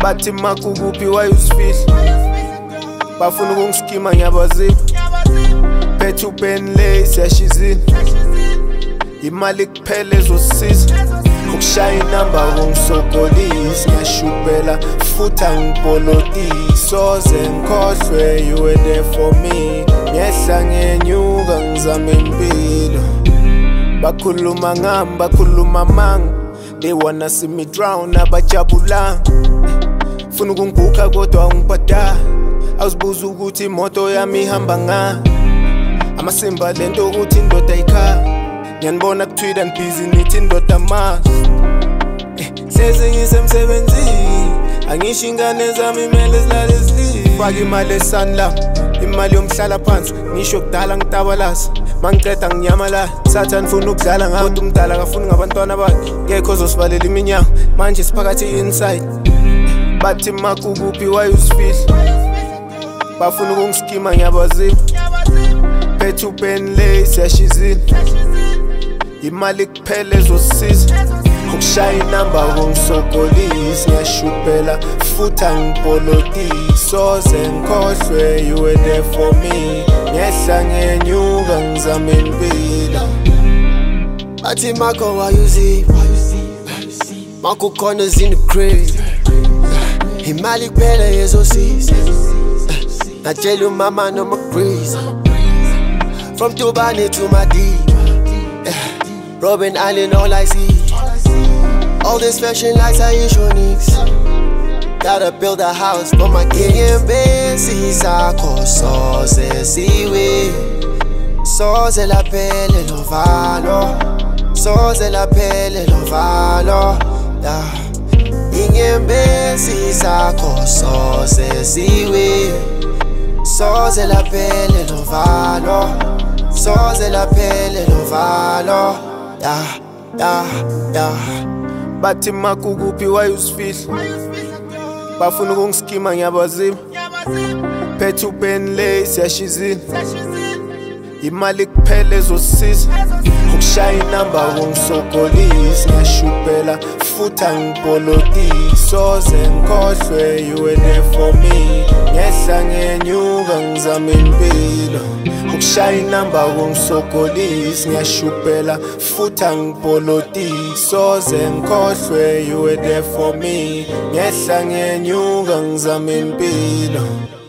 bathi makukuphi wayusifihla bafuna ukungiskima ngiyabazile phethe ubenley siyashizile imali kuphela ezosisiza ukushaya inamba kungisokolisi ngiyashubela futhi angipolotisi soze ngikhohlwe you were there for me ngiyehla ngenyuka ngizama impilo bakhuluma ngami bakhuluma manga they wanna see me drown abajabulanga funa ukungibhukha kodwa ungibhadala awuzibuza ukuthi imoto yami ihamba ngani amasimba lento ukuthi indoda ayikhaya ngiyanibona ku-Twitter busy nithi indoda amazi seze ngisemsebenzini angisho ingane zami imele zilale zidlile faka imali esanlam imali yomhlala phansi ngisho kudala ngitabalaza mangiceda nginyamalala sathani funa ukudlala ngabantu umdala akafuni ngabantwana bakhe ngekho ozosivalela iminyango manje siphakathi inside bathi makukuphi wayusifihla bafuna ukungiskima ngiyabazile phethe ubenley siyashizile imali kuphela ezosisiza ukushaya inamba kungisokolisi ngiyashubela futhi angipolotisi soze ngikhohlwe you were there for me ngiyehla ngenyuka ngizama impilo bathi Marco wayuzi Marco corners in the crib imali kuphela ezosisiza natshela umama noma breeze from Dubai to Madrid Robin Island, all I see all these fashion lights are Ishonix. Gotta build a house for my king base. Sako soze siwe soze la pele lo valo soze la pele lo valo Ingembesi sako soze siwe soze la pele lo valo soze la pele lo valo bathi makukuphi wayusifihla bafuna ukungiskima ngiyabazile phethe ubenley siyashizile imali kuphela ezosisiza ukushaya inamba kungisokolisi ngiyashubela futhi angipolotisi soze ngikhohlwe you were there for me ngiyehla ngenyuka ngizama impilo ukushaya inamba kungisokolisi ngiyashubela futhi angipolotisi soze ngikhohlwe you were there for me ngiyehla ngenyuka ngizama impilo